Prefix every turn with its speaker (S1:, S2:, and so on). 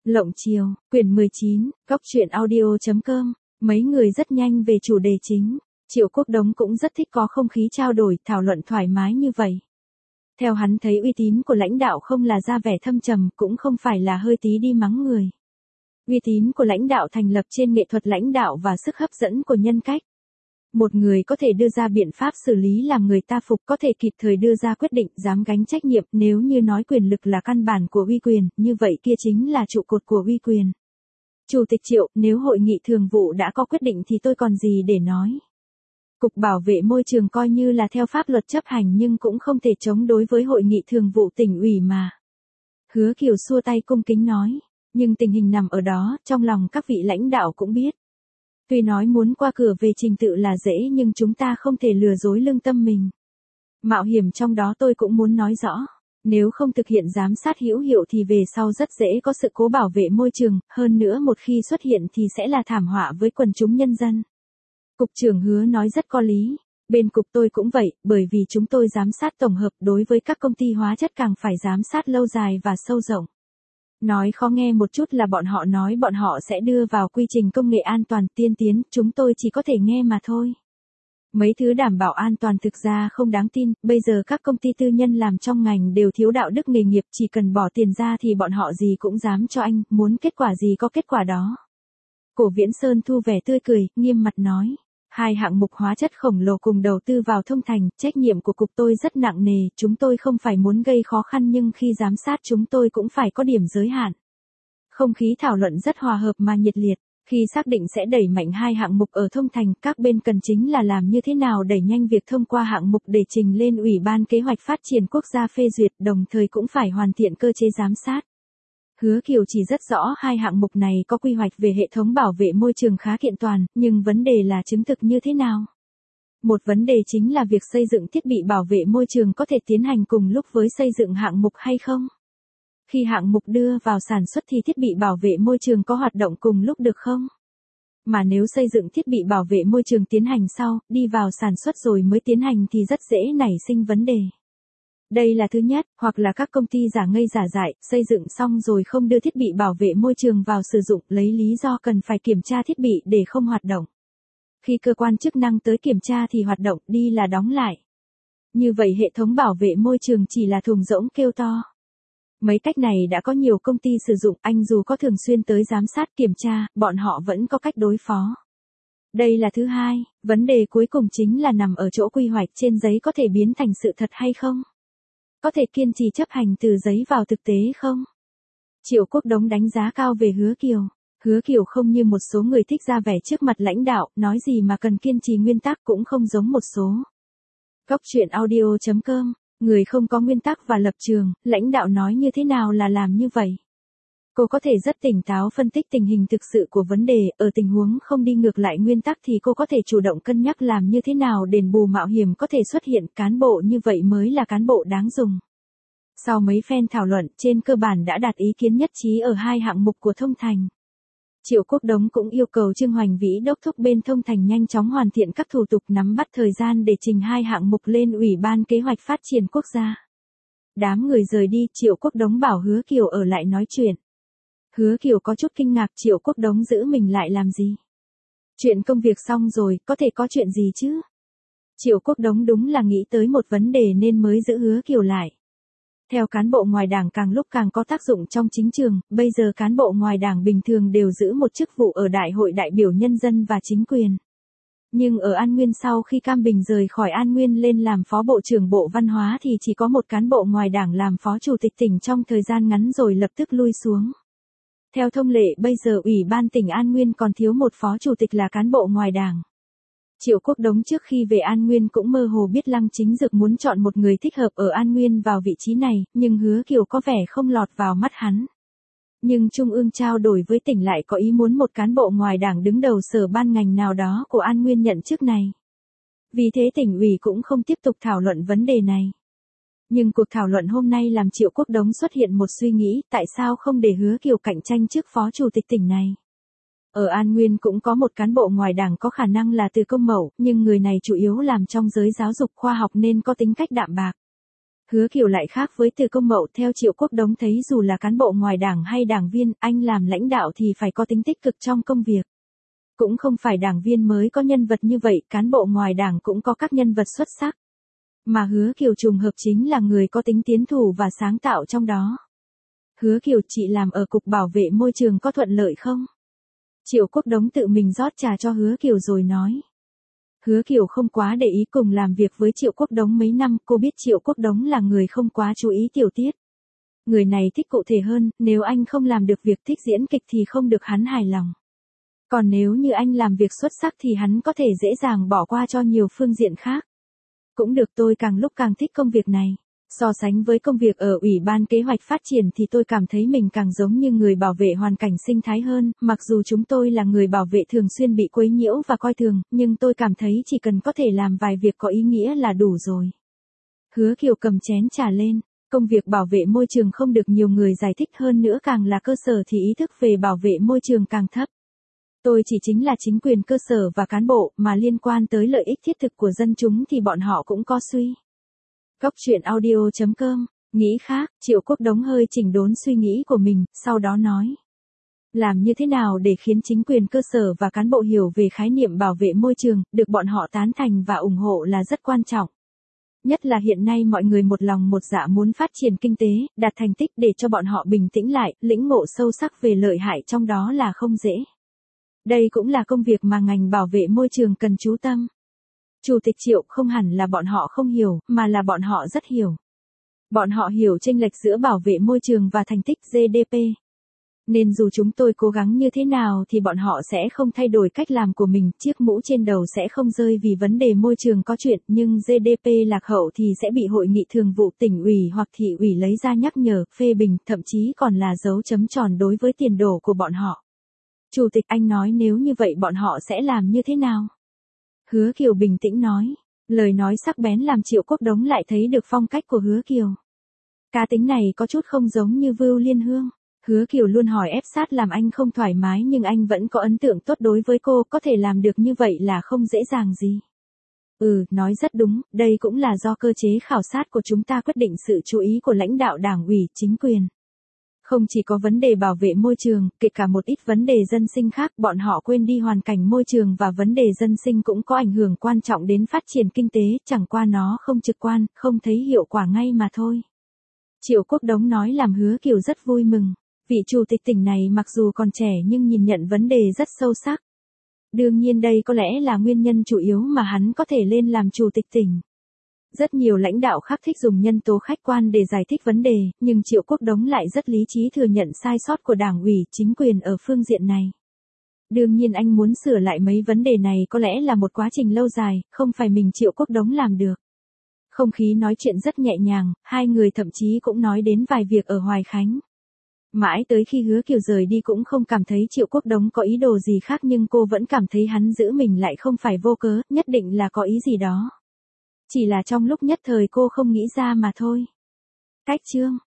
S1: Lộng chiều, quyển 19, góc truyện audio.com, mấy người rất nhanh về chủ đề chính. Triệu Quốc Đống cũng rất thích có không khí trao đổi, thảo luận thoải mái như vậy. Theo hắn thấy uy tín của lãnh đạo không là ra vẻ thâm trầm, cũng không phải là hơi tí đi mắng người. Uy tín của lãnh đạo thành lập trên nghệ thuật lãnh đạo và sức hấp dẫn của nhân cách. Một người có thể đưa ra biện pháp xử lý làm người ta phục, có thể kịp thời đưa ra quyết định, dám gánh trách nhiệm. Nếu như nói quyền lực là căn bản của uy quyền, như vậy kia chính là trụ cột của uy quyền. Chủ tịch Triệu, nếu hội nghị thường vụ đã có quyết định thì tôi còn gì để nói. Cục Bảo vệ Môi trường coi như là theo pháp luật chấp hành nhưng cũng không thể chống đối với hội nghị thường vụ tỉnh ủy mà. Hứa Kiều xua tay cung kính nói, nhưng tình hình nằm ở đó, trong lòng các vị lãnh đạo cũng biết. Tuy nói muốn qua cửa về trình tự là dễ nhưng chúng ta không thể lừa dối lương tâm mình. Mạo hiểm trong đó tôi cũng muốn nói rõ. Nếu không thực hiện giám sát hữu hiệu thì về sau rất dễ có sự cố bảo vệ môi trường, hơn nữa một khi xuất hiện thì sẽ là thảm họa với quần chúng nhân dân. Cục trưởng Hứa nói rất có lý. Bên cục tôi cũng vậy, bởi vì chúng tôi giám sát tổng hợp đối với các công ty hóa chất càng phải giám sát lâu dài và sâu rộng. Nói khó nghe một chút là bọn họ nói bọn họ sẽ đưa vào quy trình công nghệ an toàn tiên tiến, chúng tôi chỉ có thể nghe mà thôi. Mấy thứ đảm bảo an toàn thực ra không đáng tin, bây giờ các công ty tư nhân làm trong ngành đều thiếu đạo đức nghề nghiệp, chỉ cần bỏ tiền ra thì bọn họ gì cũng dám cho anh, muốn kết quả gì có kết quả đó. Cổ Viễn Sơn thu vẻ tươi cười, nghiêm mặt nói. Hai hạng mục hóa chất khổng lồ cùng đầu tư vào thông thành, trách nhiệm của cục tôi rất nặng nề, chúng tôi không phải muốn gây khó khăn nhưng khi giám sát chúng tôi cũng phải có điểm giới hạn. Không khí thảo luận rất hòa hợp mà nhiệt liệt, khi xác định sẽ đẩy mạnh hai hạng mục ở thông thành, các bên cần chính là làm như thế nào đẩy nhanh việc thông qua hạng mục để trình lên Ủy ban Kế hoạch Phát triển Quốc gia phê duyệt, đồng thời cũng phải hoàn thiện cơ chế giám sát. Hứa Kiều chỉ rất rõ hai hạng mục này có quy hoạch về hệ thống bảo vệ môi trường khá kiện toàn, nhưng vấn đề là chứng thực như thế nào. Một vấn đề chính là việc xây dựng thiết bị bảo vệ môi trường có thể tiến hành cùng lúc với xây dựng hạng mục hay không. Khi hạng mục đưa vào sản xuất thì thiết bị bảo vệ môi trường có hoạt động cùng lúc được không? Mà nếu xây dựng thiết bị bảo vệ môi trường tiến hành sau, đi vào sản xuất rồi mới tiến hành thì rất dễ nảy sinh vấn đề. Đây là thứ nhất, hoặc là các công ty giả ngây giả dại, xây dựng xong rồi không đưa thiết bị bảo vệ môi trường vào sử dụng, lấy lý do cần phải kiểm tra thiết bị để không hoạt động. Khi cơ quan chức năng tới kiểm tra thì hoạt động, đi là đóng lại. Như vậy hệ thống bảo vệ môi trường chỉ là thùng rỗng kêu to. Mấy cách này đã có nhiều công ty sử dụng, anh dù có thường xuyên tới giám sát kiểm tra, bọn họ vẫn có cách đối phó. Đây là thứ hai, vấn đề cuối cùng chính là nằm ở chỗ quy hoạch trên giấy có thể biến thành sự thật hay không? Có thể kiên trì chấp hành từ giấy vào thực tế không? Triệu Quốc Đống đánh giá cao về Hứa Kiều. Hứa Kiều không như một số người thích ra vẻ trước mặt lãnh đạo, nói gì mà cần kiên trì nguyên tắc cũng không giống một số. Góc truyện audio.com, người không có nguyên tắc và lập trường, lãnh đạo nói như thế nào là làm như vậy. Cô có thể rất tỉnh táo phân tích tình hình thực sự của vấn đề, ở tình huống không đi ngược lại nguyên tắc thì cô có thể chủ động cân nhắc làm như thế nào đền bù mạo hiểm có thể xuất hiện, cán bộ như vậy mới là cán bộ đáng dùng. Sau mấy phen thảo luận, trên cơ bản đã đạt ý kiến nhất trí ở hai hạng mục của thông thành. Triệu Quốc Đống cũng yêu cầu Trương Hoành Vĩ đốc thúc bên thông thành nhanh chóng hoàn thiện các thủ tục nắm bắt thời gian để trình hai hạng mục lên Ủy ban Kế hoạch Phát triển Quốc gia. Đám người rời đi, Triệu Quốc Đống bảo Hứa Kiều ở lại nói chuyện. Hứa Kiều có chút kinh ngạc, Triệu Quốc Đống giữ mình lại làm gì? Chuyện công việc xong rồi, có thể có chuyện gì chứ? Triệu Quốc Đống đúng là nghĩ tới một vấn đề nên mới giữ Hứa Kiều lại. Theo cán bộ ngoài đảng càng lúc càng có tác dụng trong chính trường, bây giờ cán bộ ngoài đảng bình thường đều giữ một chức vụ ở Đại hội đại biểu nhân dân và chính quyền. Nhưng ở An Nguyên sau khi Cam Bình rời khỏi An Nguyên lên làm phó bộ trưởng Bộ Văn hóa thì chỉ có một cán bộ ngoài đảng làm phó chủ tịch tỉnh trong thời gian ngắn rồi lập tức lui xuống. Theo thông lệ bây giờ Ủy ban tỉnh An Nguyên còn thiếu một phó chủ tịch là cán bộ ngoài đảng. Triệu Quốc Đống trước khi về An Nguyên cũng mơ hồ biết Lăng Chính Dực muốn chọn một người thích hợp ở An Nguyên vào vị trí này, nhưng Hứa Kiều có vẻ không lọt vào mắt hắn. Nhưng Trung ương trao đổi với tỉnh lại có ý muốn một cán bộ ngoài đảng đứng đầu sở ban ngành nào đó của An Nguyên nhận chức này. Vì thế tỉnh ủy cũng không tiếp tục thảo luận vấn đề này. Nhưng cuộc thảo luận hôm nay làm Triệu Quốc Đống xuất hiện một suy nghĩ, tại sao không để Hứa Kiều cạnh tranh chức phó chủ tịch tỉnh này. Ở An Nguyên cũng có một cán bộ ngoài đảng có khả năng là Từ Công Mậu, nhưng người này chủ yếu làm trong giới giáo dục khoa học nên có tính cách đạm bạc. Hứa Kiều lại khác với Từ Công Mậu, theo Triệu Quốc Đống thấy dù là cán bộ ngoài đảng hay đảng viên, anh làm lãnh đạo thì phải có tính tích cực trong công việc. Cũng không phải đảng viên mới có nhân vật như vậy, cán bộ ngoài đảng cũng có các nhân vật xuất sắc. Mà Hứa Kiều trùng hợp chính là người có tính tiến thủ và sáng tạo trong đó. Hứa Kiều, chị làm ở Cục Bảo vệ Môi trường có thuận lợi không? Triệu Quốc Đống tự mình rót trà cho Hứa Kiều rồi nói. Hứa Kiều không quá để ý, cùng làm việc với Triệu Quốc Đống mấy năm, cô biết Triệu Quốc Đống là người không quá chú ý tiểu tiết. Người này thích cụ thể hơn, nếu anh không làm được việc thích diễn kịch thì không được hắn hài lòng. Còn nếu như anh làm việc xuất sắc thì hắn có thể dễ dàng bỏ qua cho nhiều phương diện khác. Cũng được, tôi càng lúc càng thích công việc này. So sánh với công việc ở Ủy ban Kế hoạch Phát triển thì tôi cảm thấy mình càng giống như người bảo vệ hoàn cảnh sinh thái hơn, mặc dù chúng tôi là người bảo vệ thường xuyên bị quấy nhiễu và coi thường, nhưng tôi cảm thấy chỉ cần có thể làm vài việc có ý nghĩa là đủ rồi. Hứa Kiều cầm chén trà lên, công việc bảo vệ môi trường không được nhiều người giải thích, hơn nữa càng là cơ sở thì ý thức về bảo vệ môi trường càng thấp. Tôi chỉ chính là chính quyền cơ sở và cán bộ, mà liên quan tới lợi ích thiết thực của dân chúng thì bọn họ cũng có suy. Góc truyện audio.com, nghĩ khác, Triệu Quốc Đống hơi chỉnh đốn suy nghĩ của mình, sau đó nói. Làm như thế nào để khiến chính quyền cơ sở và cán bộ hiểu về khái niệm bảo vệ môi trường, được bọn họ tán thành và ủng hộ là rất quan trọng. Nhất là hiện nay mọi người một lòng một dạ muốn phát triển kinh tế, đạt thành tích, để cho bọn họ bình tĩnh lại, lĩnh ngộ sâu sắc về lợi hại trong đó là không dễ. Đây cũng là công việc mà ngành bảo vệ môi trường cần chú tâm. Chủ tịch Triệu, không hẳn là bọn họ không hiểu, mà là bọn họ rất hiểu. Bọn họ hiểu chênh lệch giữa bảo vệ môi trường và thành tích GDP. Nên dù chúng tôi cố gắng như thế nào thì bọn họ sẽ không thay đổi cách làm của mình, chiếc mũ trên đầu sẽ không rơi vì vấn đề môi trường có chuyện, nhưng GDP lạc hậu thì sẽ bị hội nghị thường vụ tỉnh ủy hoặc thị ủy lấy ra nhắc nhở, phê bình, thậm chí còn là dấu chấm tròn đối với tiền đồ của bọn họ. Chủ tịch, anh nói nếu như vậy bọn họ sẽ làm như thế nào? Hứa Kiều bình tĩnh nói. Lời nói sắc bén làm Triệu Quốc Đống lại thấy được phong cách của Hứa Kiều. Cá tính này có chút không giống như Vưu Liên Hương. Hứa Kiều luôn hỏi ép sát làm anh không thoải mái, nhưng anh vẫn có ấn tượng tốt đối với cô, có thể làm được như vậy là không dễ dàng gì. Nói rất đúng, đây cũng là do cơ chế khảo sát của chúng ta quyết định sự chú ý của lãnh đạo đảng ủy, chính quyền. Không chỉ có vấn đề bảo vệ môi trường, kể cả một ít vấn đề dân sinh khác, bọn họ quên đi hoàn cảnh môi trường và vấn đề dân sinh cũng có ảnh hưởng quan trọng đến phát triển kinh tế, chẳng qua nó không trực quan, không thấy hiệu quả ngay mà thôi. Triệu Quốc Đống nói làm Hứa Kiều rất vui mừng. Vị chủ tịch tỉnh này mặc dù còn trẻ nhưng nhìn nhận vấn đề rất sâu sắc. Đương nhiên đây có lẽ là nguyên nhân chủ yếu mà hắn có thể lên làm chủ tịch tỉnh. Rất nhiều lãnh đạo khác thích dùng nhân tố khách quan để giải thích vấn đề, nhưng Triệu Quốc Đống lại rất lý trí thừa nhận sai sót của đảng ủy, chính quyền ở phương diện này. Đương nhiên anh muốn sửa lại mấy vấn đề này có lẽ là một quá trình lâu dài, không phải mình Triệu Quốc Đống làm được. Không khí nói chuyện rất nhẹ nhàng, hai người thậm chí cũng nói đến vài việc ở Hoài Khánh. Mãi tới khi Hứa Kiều rời đi cũng không cảm thấy Triệu Quốc Đống có ý đồ gì khác, nhưng cô vẫn cảm thấy hắn giữ mình lại không phải vô cớ, nhất định là có ý gì đó. Chỉ là trong lúc nhất thời cô không nghĩ ra mà thôi. Cách chương